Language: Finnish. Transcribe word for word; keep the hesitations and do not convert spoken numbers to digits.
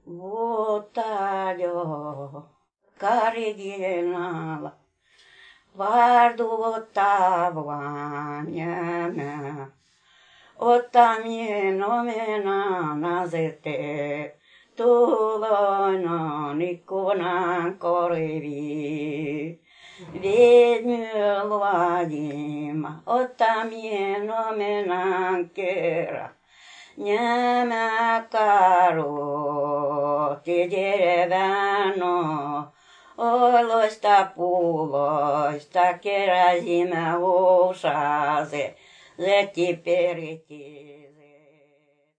vuotta jo kariginalla. Varduttavaan jäämään. Ottamien omenana sete. Tuloina ikkunan korviin. Vedmyö luodima. Ottamien omenan kerran. Nämä karut tiedevänno, oloista puuloista keräsimme osase, letti periti.